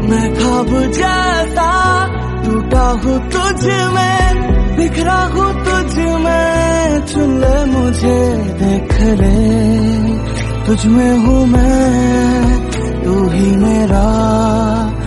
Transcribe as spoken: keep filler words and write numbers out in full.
मैं ख्वाब जैसा टूटा हूँ तुझ में, बिखरा हूँ तुझ में, चुन ले मुझे देख ले, तुझ में हूँ मैं, तू ही मेरा